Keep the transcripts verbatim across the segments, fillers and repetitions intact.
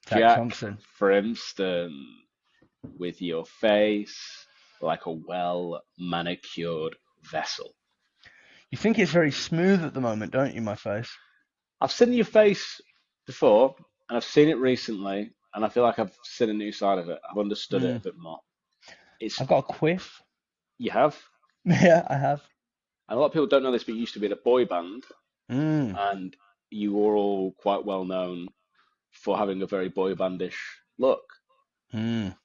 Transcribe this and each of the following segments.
Jack Jack Thompson. Frimston, with your face like a well manicured vessel. You think it's very smooth at the moment, don't you, my face? I've seen your face before, and I've seen it recently, and I feel like I've seen a new side of it. I've understood it Mm. a bit more. It's I've got a quiff. You have, Yeah, I have. and a lot of people don't know this, but you used to be in a boy band, Mm. and you were all quite well known for having a very boy bandish look. Mm.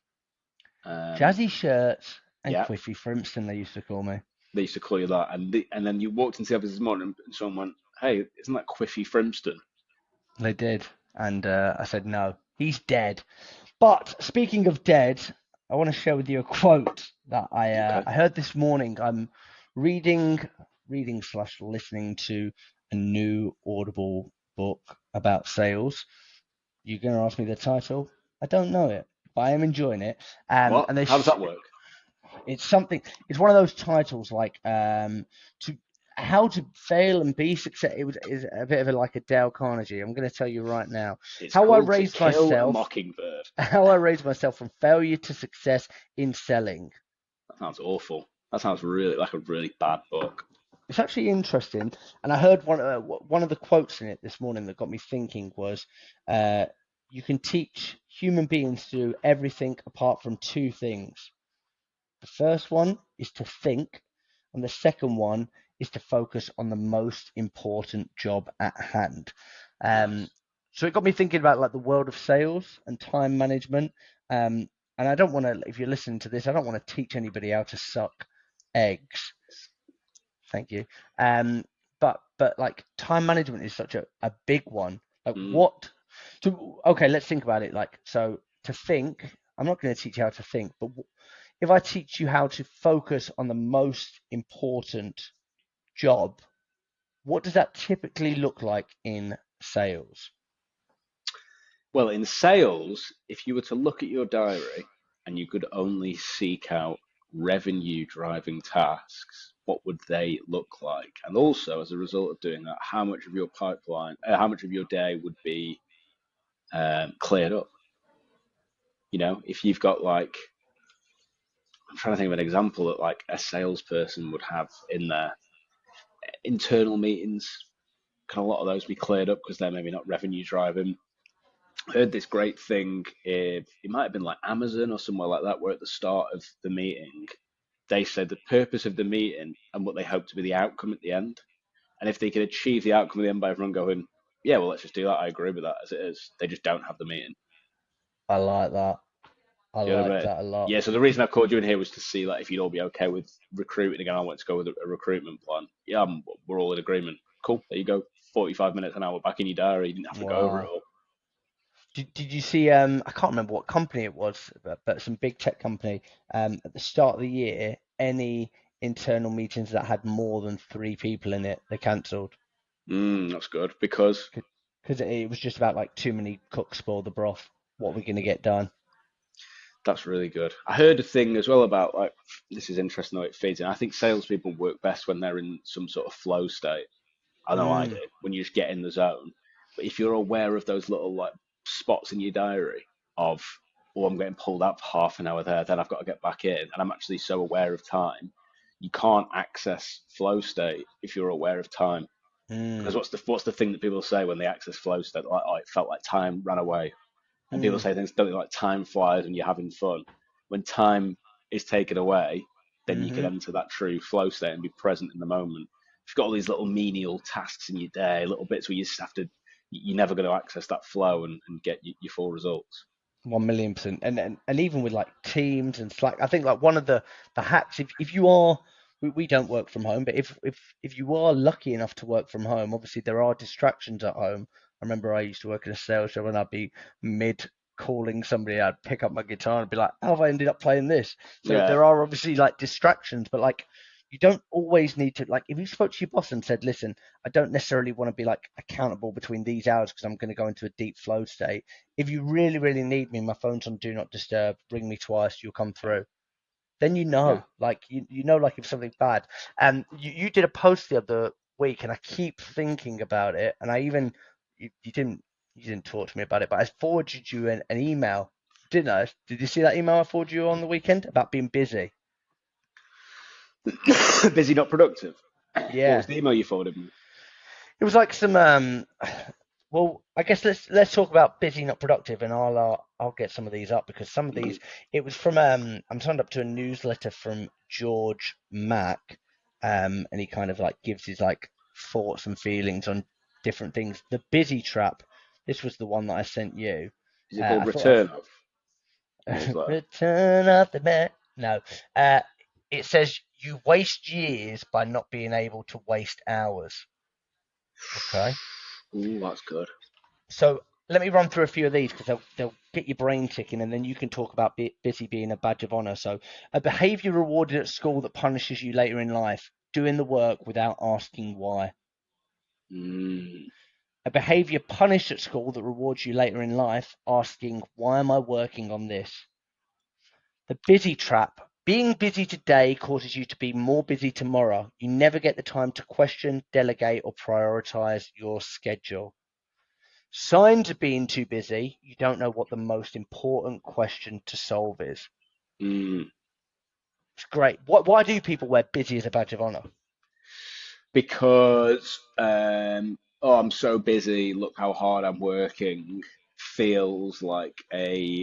Um, Jazzy shirts and yeah, Quiffy Frimston, they used to call me. they used to call you that, and the, and then you walked into the office this morning, and someone went, "Hey, isn't that Quiffy Frimston?" They did. And uh, I said, no, he's dead. But speaking of dead, I want to share with you a quote that I uh, Okay. I heard this morning. I'm reading, reading slash listening to a new Audible book about sales. You're going to ask me the title? I don't know it, but I am enjoying it. Um, What? and they How does sh that work? it's something. It's one of those titles like um to how to fail and be success. It was is a bit of a like a Dale Carnegie. I'm going to tell you right now It's how I called To raised Kill a myself. Mockingbird. How I raised myself from failure to success in selling. That sounds awful. That sounds really like a really bad book. It's actually interesting, and I heard one uh, one of the quotes in it this morning that got me thinking was, uh, "You can teach human beings to do everything apart from two things. The first one is to think, and the second one is to focus on the most important job at hand." Um, Nice. so it got me thinking about like the world of sales and time management. Um, and I don't want to, if you're listening to this, I don't want to teach anybody how to suck eggs. Thank you. Um, but but like time management is such a, a big one. Like Mm. what? So okay, let's think about it. Like so to think, I'm not going to teach you how to think, but if I teach you how to focus on the most important job, what does that typically look like in sales? Well, in sales, if you were to look at your diary and you could only seek out revenue driving tasks, what would they look like? And also, as a result of doing that, how much of your pipeline, uh, how much of your day would be um, cleared up? You know, if you've got like, I'm trying to think of an example that like a salesperson would have in their internal meetings. Can a lot of those be cleared up because they're maybe not revenue driving? I heard this great thing. If it might have been like Amazon or somewhere like that, where at the start of the meeting, they said the purpose of the meeting and what they hope to be the outcome at the end. And if they could achieve the outcome at the end by everyone going, yeah, well, let's just do that. I agree with that as it is. They just don't have the meeting. I like that. I Do you know what I like mean? that a lot. Yeah. So the reason I called you in here was to see like if you'd all be okay with recruiting again. I want to go with a, a recruitment plan. Yeah, I'm, we're all in agreement. Cool. There you go. forty-five minutes an hour back in your diary. You didn't have to go over it Wow. all. Did, did you see? Um, I can't remember what company it was, but, but some big tech company. Um, at the start of the year, any internal meetings that had more than three people in it, they cancelled Mm, that's good because because it, it was just about like too many cooks spoil the broth. What are we going to get done? that's really good. I heard a thing as well about like this is interesting how it feeds in. I think salespeople work best when they're in some sort of flow state. I know I do, Mm, when you just get in the zone. But if you're aware of those little like spots in your diary of, oh, I'm getting pulled out for half an hour there, then I've got to get back in, and I'm actually so aware of time, you can't access flow state if you're aware of time. Because mm, what's the what's the thing that people say when they access flow state? Like, oh, it felt like time ran away, and people mm, say things don't they, like time flies when you're having fun. When time is taken away, then you can mm-hmm. enter that true flow state and be present in the moment. If you've got all these little menial tasks in your day, little bits where you just have to, you're never going to access that flow and, and get your, your full results. One million percent, and, and and even with like Teams and Slack, I think like one of the the hacks, if if you are, we, we don't work from home, but if if if you are lucky enough to work from home, obviously there are distractions at home. I remember I used to work in a sales job, and I'd be mid calling somebody, I'd pick up my guitar and be like, how have I ended up playing this? So Yeah, there are obviously like distractions, but like you don't always need to, like if you spoke to your boss and said, listen, I don't necessarily want to be like accountable between these hours because I'm going to go into a deep flow state. If you really, really need me, my phone's on do not disturb, ring me twice, you'll come through. Then you yeah. know, like you, you know, like if something's bad. And you, you did a post the other week, and I keep thinking about it. And I even you, you didn't. You didn't talk to me about it, but I forwarded you an, an email, didn't I? Did you see that email I forwarded you on the weekend about being busy? Busy, not productive. What Yeah. was the email you forwarded me? It was like some um well, I guess let's let's talk about busy not productive, and I'll uh, I'll get some of these up because some of these it was from um I'm signed up to a newsletter from George Mack, um and he kind of like gives his like thoughts and feelings on different things. The busy trap. This was the one that I sent you. Is it Uh, called I thought Return of I'd newsletter? return of the man. No, uh, it says you waste years by not being able to waste hours. Okay. Ooh, that's good. So let me run through a few of these because they'll, they'll get your brain ticking and then you can talk about be, busy being a badge of honor. So, a behavior rewarded at school that punishes you later in life, doing the work without asking why. Mm, A behavior punished at school that rewards you later in life, asking, why am I working on this? The busy trap. Being busy today causes you to be more busy tomorrow. You never get the time to question, delegate, or prioritize your schedule. Signs of being too busy, you don't know what the most important question to solve is. mm. It's great. Why, why do people wear busy as a badge of honor? Because um, oh, I'm so busy. Look how hard I'm working. Feels like a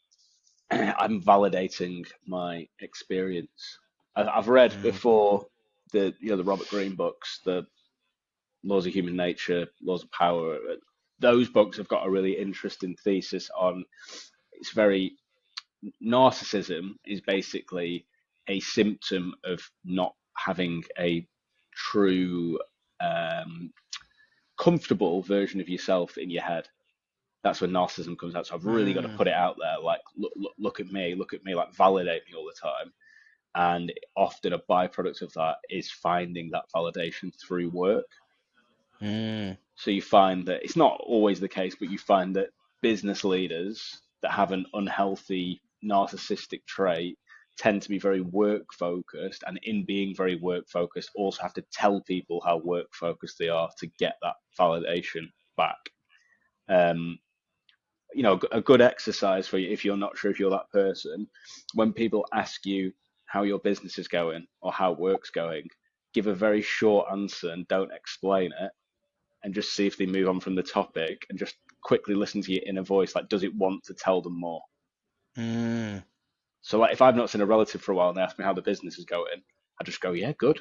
I'm validating my experience. I- I've read Mm, before the you know the Robert Greene books, the Laws of Human Nature, Laws of Power. Those books have got a really interesting thesis on. It's very narcissism is basically a symptom of not having a true um, comfortable version of yourself in your head. That's when narcissism comes out. So I've really got to mm, put it out there, like look, look, look at me, look at me, like validate me all the time. And often a byproduct of that is finding that validation through work. mm, So you find that it's not always the case, but you find that business leaders that have an unhealthy narcissistic trait tend to be very work focused, and in being very work focused, also have to tell people how work focused they are to get that validation back. Um, you know, a good exercise for you if you're not sure if you're that person, when people ask you how your business is going or how work's going, give a very short answer and don't explain it and just see if they move on from the topic and just quickly listen to your inner voice. Like, does it want to tell them more? mm. So, like, if I've not seen a relative for a while and they ask me how the business is going, I just go, yeah, good.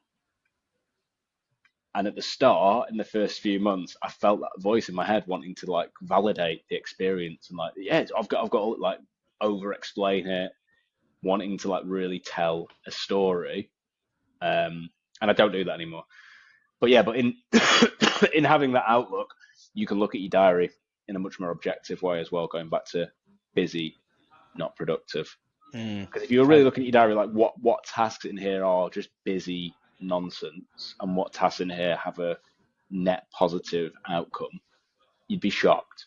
And at the start, in the first few months, I felt that voice in my head wanting to like validate the experience and like, yeah, I've got, I've got to like over explain it, wanting to like really tell a story. Um, and I don't do that anymore. But yeah, but in in having that outlook, you can look at your diary in a much more objective way as well. Going back to busy, not productive. Mm. Because if you're really I, looking at your diary, like what what tasks in here are just busy nonsense, and what tasks in here have a net positive outcome, you'd be shocked.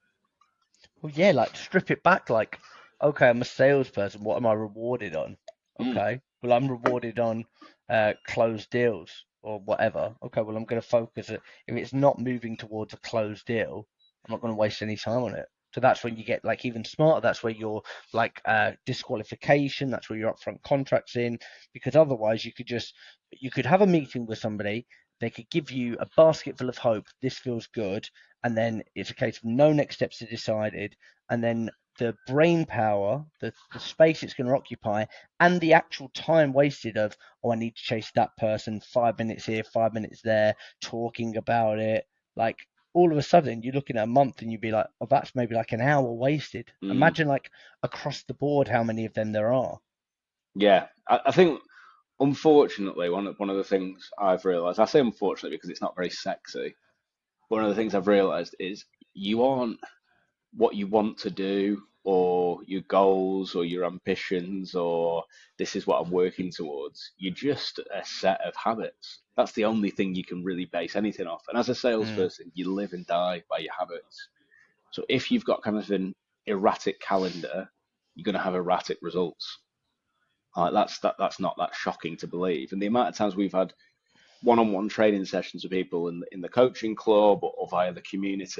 well, yeah, like strip it back. Like, okay, I'm a salesperson. What am I rewarded on? Mm, Okay, well, I'm rewarded on uh, closed deals or whatever. Okay, well, I'm going to focus it. If it's not moving towards a closed deal, I'm not going to waste any time on it. So that's when you get like even smarter. That's where your like uh, disqualification. That's where your upfront contracts in, because otherwise you could just you could have a meeting with somebody. They could give you a basket full of hope. This feels good, and then it's a case of no next steps are decided, and then the brain power, the, the space it's going to occupy, and the actual time wasted of, oh, I need to chase that person, five minutes here, five minutes there, talking about it. Like all of a sudden, you're looking at a month and you'd be like, oh, that's maybe like an hour wasted. mm. Imagine like across the board how many of them there are. Yeah, I, I think unfortunately one of, one of the things I've realised, I say unfortunately because it's not very sexy. One of the things I've realised is you aren't what you want to do or your goals or your ambitions or this is what I'm working towards. You're just a set of habits. That's the only thing you can really base anything off. And as a Mm, salesperson, you live and die by your habits. So if you've got kind of an erratic calendar, you're going to have erratic results. Like that's that that's not that shocking to believe. And the amount of times we've had one-on-one training sessions with people in in the coaching club or, or via the community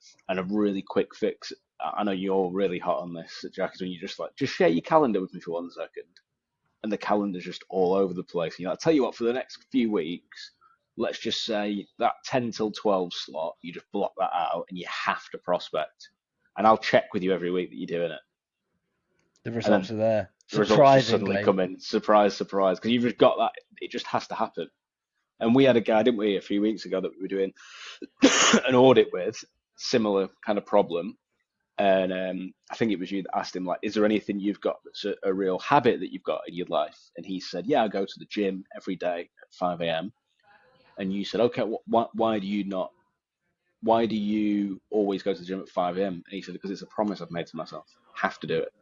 And a really quick fix. I know you're really hot on this, Jack, is when you just like, just share your calendar with me for one second. And the calendar's just all over the place. And you're like, tell you what, for the next few weeks, let's just say that ten till twelve slot, you just block that out and you have to prospect. And I'll check with you every week that you're doing it. The And results then are there. the results just suddenly Surprisingly. come in. Surprise, surprise. Because you've just got that. It just has to happen. And we had a guy, didn't we, a few weeks ago that we were doing an audit with, similar kind of problem. And um, I think it was you that asked him, like, is there anything you've got that's a, a real habit that you've got in your life? And he said, yeah, I go to the gym every day at five a m. And you said, okay, wh- why, why do you not, why do you always go to the gym at five a m? And he said, because it's a promise I've made to myself. Have to do it.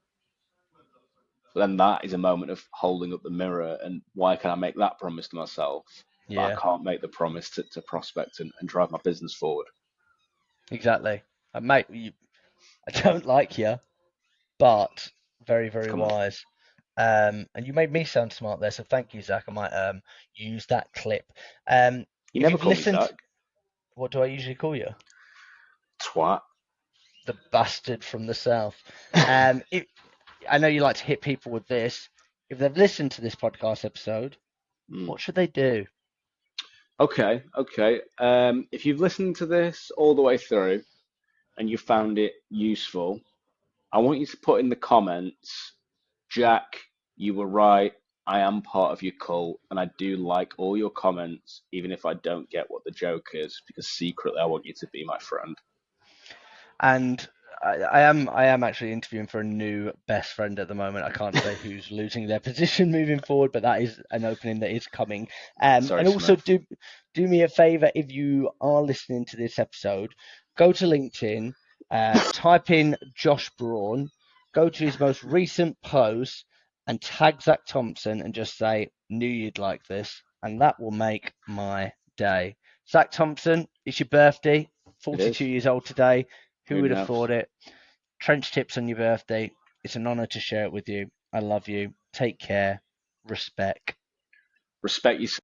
But then that is a moment of holding up the mirror and why can I make that promise to myself? But I Yeah, can't make the promise to, to prospect and, and drive my business forward. exactly. Uh, mate, you, I don't like you, but very, very Come on. wise. Um, and you made me sound smart there, so thank you, Zach. I might um use that clip. Um, You if never you've call me listened, Zach. what do I usually call you? Twat. The bastard from the south. Um, if, I know you like to hit people with this. If they've listened to this podcast episode, Mm. what should they do? Okay, okay. Um, if you've listened to this all the way through and you found it useful, I want you to put in the comments, Jack, you were right. I am part of your cult, and I do like all your comments, even if I don't get what the joke is, because secretly I want you to be my friend. And I, I am I am actually interviewing for a new best friend at the moment. I can't say who's losing their position moving forward, but that is an opening that is coming. Um, Sorry, and also Smith. do do me a favor if you are listening to this episode, go to LinkedIn, uh, type in Josh Braun, go to his most recent post, and tag Zach Thompson and just say knew you'd like this, and that will make my day. Zach Thompson, it's your birthday, It forty-two is. years old today. Who Who would have knows? thought it? Trench tips on your birthday. It's an honor to share it with you. I love you. Take care. Respect. Respect yourself.